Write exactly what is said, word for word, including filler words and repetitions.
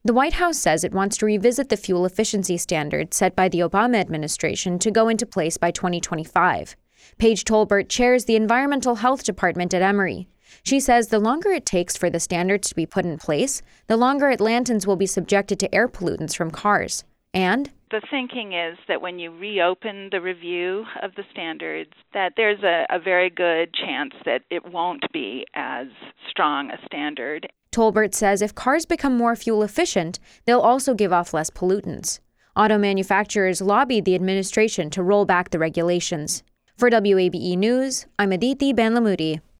The White House says it wants to revisit the fuel efficiency standard set by the Obama administration to go into place by twenty twenty-five. Paige Tolbert chairs the Environmental Health Department at Emory. She says the longer it takes for the standards to be put in place, the longer Atlantans will be subjected to air pollutants from cars. And the thinking is that when you reopen the review of the standards, that there's a, a very good chance that it won't be as strong a standard. Tolbert says if cars become more fuel efficient, they'll also give off less pollutants. Auto manufacturers lobbied the administration to roll back the regulations. For W A B E News, I'm Aditi Banlamudi.